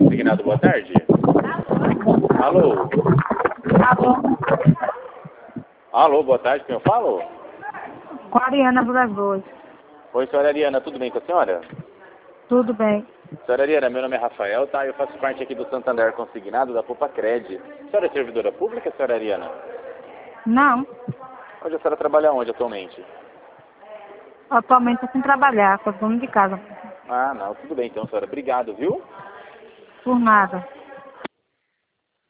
Consignado, boa tarde. Alô? Alô, boa tarde, quem eu falo? Com a Ariana Vilas Boas. Oi, senhora Ariana, tudo bem com a senhora? Tudo bem. Senhora Ariana, meu nome é Rafael, tá? Eu faço parte aqui do Santander Consignado da Popacred. A senhora é servidora pública, senhora Ariana? Não. Hoje a senhora trabalha onde atualmente? Atualmente estou sem trabalhar, sou dono de casa. Ah, não, tudo bem então, senhora. Obrigado, viu? Por nada.